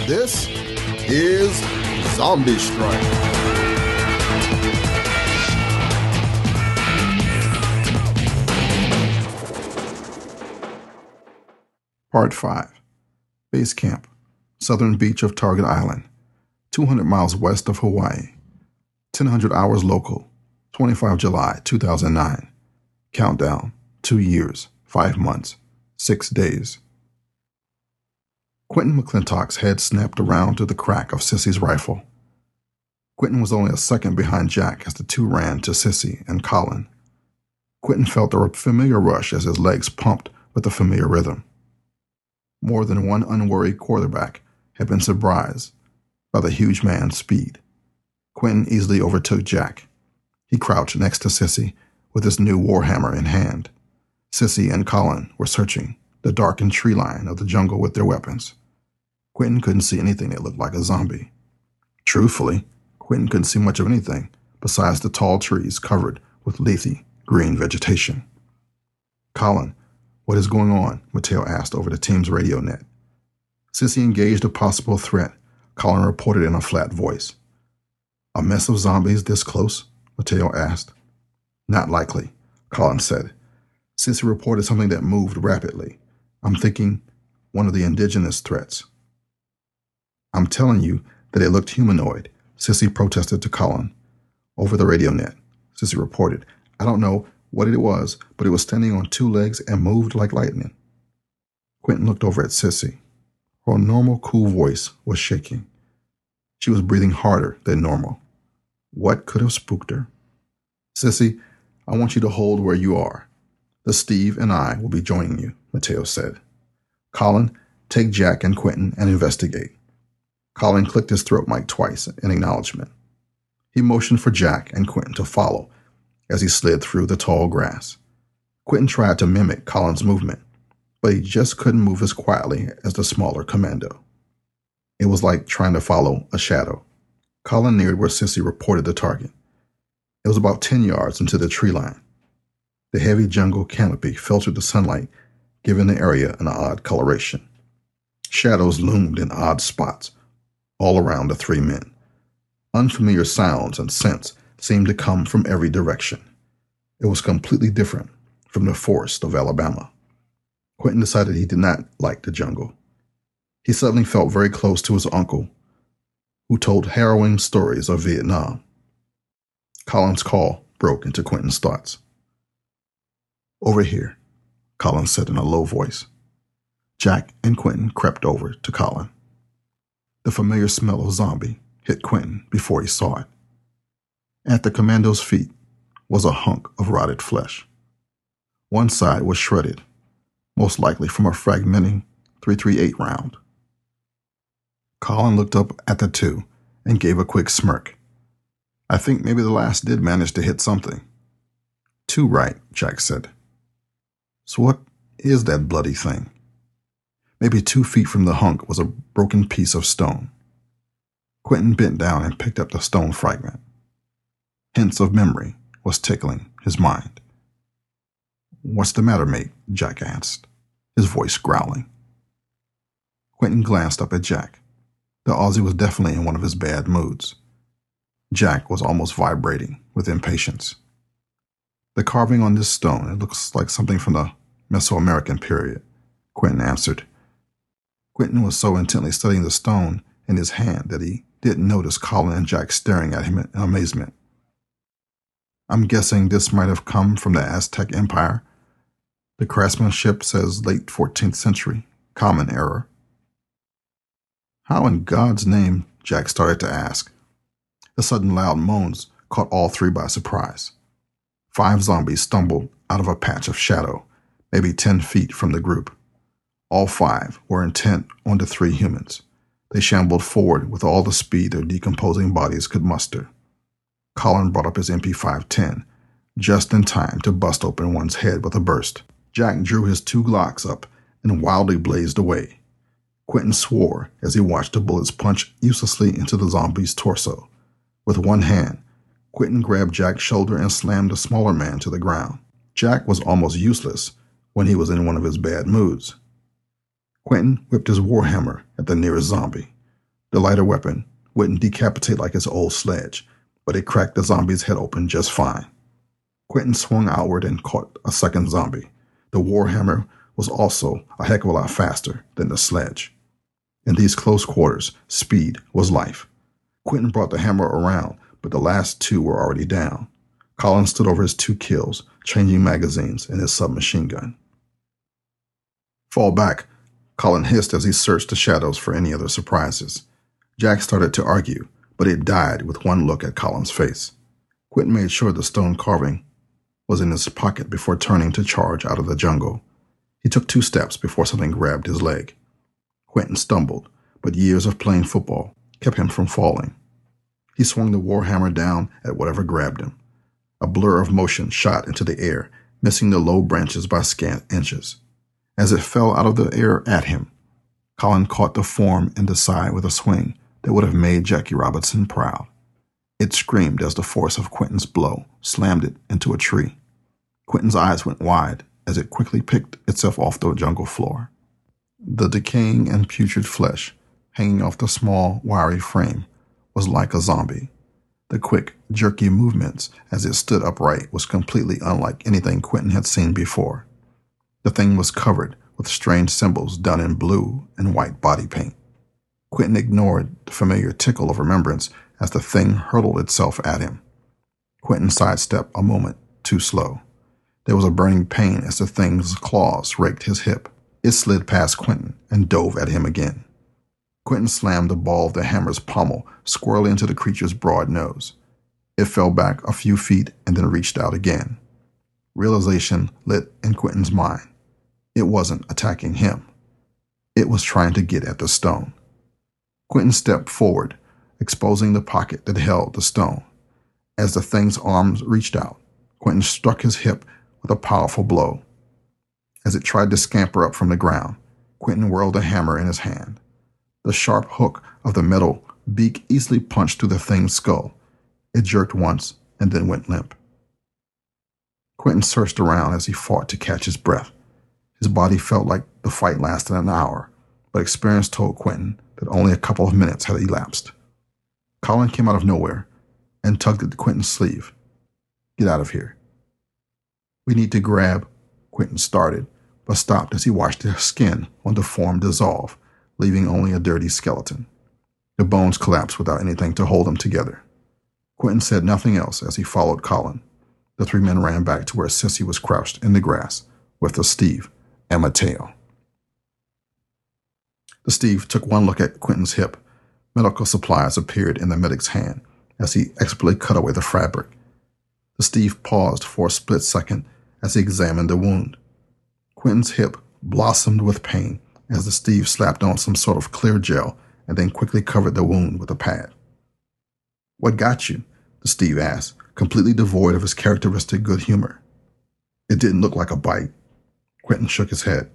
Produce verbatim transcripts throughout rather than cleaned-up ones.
This is Zombie Strike. Part five. Base Camp, southern beach of Target Island, two hundred miles west of Hawaii. ten hundred hours local, twenty-fifth of July, two thousand nine. Countdown, two years, five months, six days. Quentin McClintock's head snapped around to the crack of Sissy's rifle. Quentin was only a second behind Jack as the two ran to Sissy and Colin. Quentin felt a familiar rush as his legs pumped with a familiar rhythm. More than one unworried quarterback had been surprised by the huge man's speed. Quentin easily overtook Jack. He crouched next to Sissy with his new warhammer in hand. Sissy and Colin were searching the darkened tree line of the jungle with their weapons. Quentin couldn't see anything that looked like a zombie. Truthfully, Quentin couldn't see much of anything besides the tall trees covered with leafy green vegetation. "Colin, what is going on?" Mateo asked over the team's radio net. Sissy engaged a possible threat. Colin reported in a flat voice. "A mess of zombies this close?" Mateo asked. "Not likely," Colin said. Sissy reported something that moved rapidly. "I'm thinking one of the indigenous threats." "I'm telling you that it looked humanoid," Sissy protested to Colin. Over the radio net, Sissy reported, "I don't know what it was, but it was standing on two legs and moved like lightning." Quentin looked over at Sissy. Her normal, cool voice was shaking. She was breathing harder than normal. What could have spooked her? "Sissy, I want you to hold where you are. The Steve and I will be joining you," Mateo said. "Colin, take Jack and Quentin and investigate." Colin clicked his throat mic twice in acknowledgement. He motioned for Jack and Quentin to follow as he slid through the tall grass. Quentin tried to mimic Colin's movement, but he just couldn't move as quietly as the smaller commando. It was like trying to follow a shadow. Colin neared where Sissy reported the target. It was about ten yards into the tree line. The heavy jungle canopy filtered the sunlight, giving the area an odd coloration. Shadows loomed in odd spots all around the three men. Unfamiliar sounds and scents seemed to come from every direction. It was completely different from the forest of Alabama. Quentin decided he did not like the jungle. He suddenly felt very close to his uncle, who told harrowing stories of Vietnam. Colin's call broke into Quentin's thoughts. "Over here," Colin said in a low voice. Jack and Quentin crept over to Colin. The familiar smell of zombie hit Quentin before he saw it. At the commando's feet was a hunk of rotted flesh. One side was shredded, most likely from a fragmenting three thirty-eight round. Colin looked up at the two and gave a quick smirk. "I think maybe the last did manage to hit something." "Too right," Jack said. "So what is that bloody thing?" Maybe two feet from the hunk was a broken piece of stone. Quentin bent down and picked up the stone fragment. Hints of memory was tickling his mind. "What's the matter, mate?" Jack asked, his voice growling. Quentin glanced up at Jack. The Aussie was definitely in one of his bad moods. Jack was almost vibrating with impatience. "The carving on this stone, it looks like something from the Mesoamerican period," Quentin answered. Quentin was so intently studying the stone in his hand that he didn't notice Colin and Jack staring at him in amazement. "I'm guessing this might have come from the Aztec Empire. The craftsmanship says late fourteenth century, common error." "How in God's name?" Jack started to ask. The sudden loud moans caught all three by surprise. Five zombies stumbled out of a patch of shadow, maybe ten feet from the group. All five were intent on the three humans. They shambled forward with all the speed their decomposing bodies could muster. Colin brought up his M P five ten, just in time to bust open one's head with a burst. Jack drew his two Glocks up and wildly blazed away. Quentin swore as he watched the bullets punch uselessly into the zombie's torso. With one hand, Quentin grabbed Jack's shoulder and slammed the smaller man to the ground. Jack was almost useless when he was in one of his bad moods. Quentin whipped his warhammer at the nearest zombie. The lighter weapon wouldn't decapitate like his old sledge, but it cracked the zombie's head open just fine. Quentin swung outward and caught a second zombie. The warhammer was also a heck of a lot faster than the sledge. In these close quarters, speed was life. Quentin brought the hammer around, but the last two were already down. Colin stood over his two kills, changing magazines in his submachine gun. "Fall back," Colin hissed as he searched the shadows for any other surprises. Jack started to argue, but it died with one look at Colin's face. Quentin made sure the stone carving was in his pocket before turning to charge out of the jungle. He took two steps before something grabbed his leg. Quentin stumbled, but years of playing football kept him from falling. He swung the warhammer down at whatever grabbed him. A blur of motion shot into the air, missing the low branches by scant inches. As it fell out of the air at him, Colin caught the form in the side with a swing that would have made Jackie Robinson proud. It screamed as the force of Quentin's blow slammed it into a tree. Quentin's eyes went wide as it quickly picked itself off the jungle floor. The decaying and putrid flesh, hanging off the small, wiry frame, was like a zombie. The quick, jerky movements as it stood upright was completely unlike anything Quentin had seen before. The thing was covered with strange symbols done in blue and white body paint. Quentin ignored the familiar tickle of remembrance as the thing hurled itself at him. Quentin sidestepped a moment too slow. There was a burning pain as the thing's claws raked his hip. It slid past Quentin and dove at him again. Quentin slammed the ball of the hammer's pommel squarely into the creature's broad nose. It fell back a few feet and then reached out again. Realization lit in Quentin's mind. It wasn't attacking him. It was trying to get at the stone. Quentin stepped forward, exposing the pocket that held the stone. As the thing's arms reached out, Quentin struck his hip with a powerful blow. As it tried to scamper up from the ground, Quentin whirled a hammer in his hand. The sharp hook of the metal beak easily punched through the thing's skull. It jerked once and then went limp. Quentin searched around as he fought to catch his breath. His body felt like the fight lasted an hour, but experience told Quentin that only a couple of minutes had elapsed. Colin came out of nowhere and tugged at Quentin's sleeve. "Get out of here." "We need to grab," Quentin started, but stopped as he watched the skin on the form dissolve, leaving only a dirty skeleton. The bones collapsed without anything to hold them together. Quentin said nothing else as he followed Colin. The three men ran back to where Sissy was crouched in the grass with the Steve and Mateo. The Steve took one look at Quentin's hip. Medical supplies appeared in the medic's hand as he expertly cut away the fabric. The Steve paused for a split second as he examined the wound. Quentin's hip blossomed with pain as the Steve slapped on some sort of clear gel and then quickly covered the wound with a pad. "What got you?" the Steve asked, completely devoid of his characteristic good humor. "It didn't look like a bite." Quentin shook his head.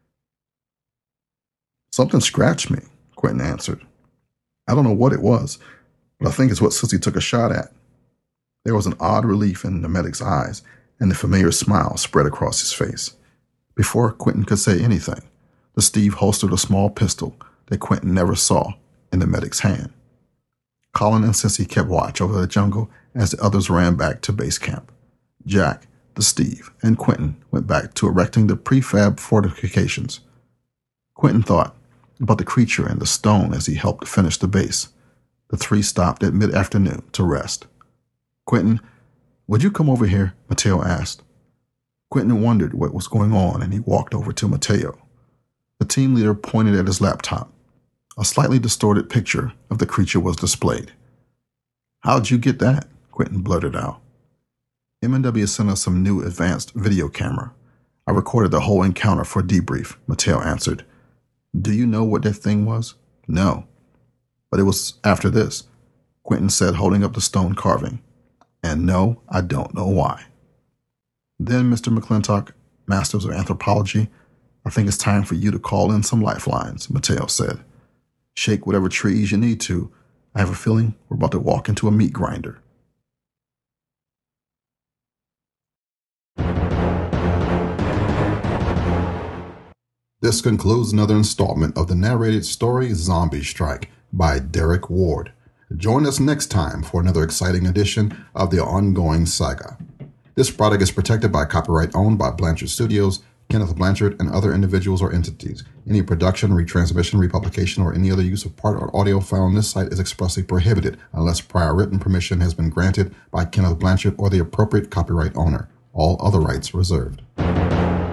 "Something scratched me," Quentin answered. "I don't know what it was, but I think it's what Sissy took a shot at." There was an odd relief in the medic's eyes, and the familiar smile spread across his face. Before Quentin could say anything, the Steve holstered a small pistol that Quentin never saw in the medic's hand. Colin and Sissy kept watch over the jungle as the others ran back to base camp. Jack, the Steve, and Quentin went back to erecting the prefab fortifications. Quentin thought about the creature and the stone as he helped finish the base. The three stopped at mid-afternoon to rest. "Quentin, would you come over here?" Mateo asked. Quentin wondered what was going on, and he walked over to Mateo. The team leader pointed at his laptop. A slightly distorted picture of the creature was displayed. "How'd you get that?" Quentin blurted out. M and W sent us some new advanced video camera. I recorded the whole encounter for debrief, Mateo answered. "Do you know what that thing was?" "No. But it was after this," Quentin said, holding up the stone carving. "And no, I don't know why." "Then, Mister McClintock, Masters of Anthropology, I think it's time for you to call in some lifelines," Mateo said. "Shake whatever trees you need to. I have a feeling we're about to walk into a meat grinder." This concludes another installment of the narrated story Zombie Strike by Derek Ward. Join us next time for another exciting edition of the ongoing saga. This product is protected by copyright owned by Blanchard Studios, Kenneth Blanchard, and other individuals or entities. Any production, retransmission, republication, or any other use of part or audio found on this site is expressly prohibited unless prior written permission has been granted by Kenneth Blanchard or the appropriate copyright owner. All other rights reserved.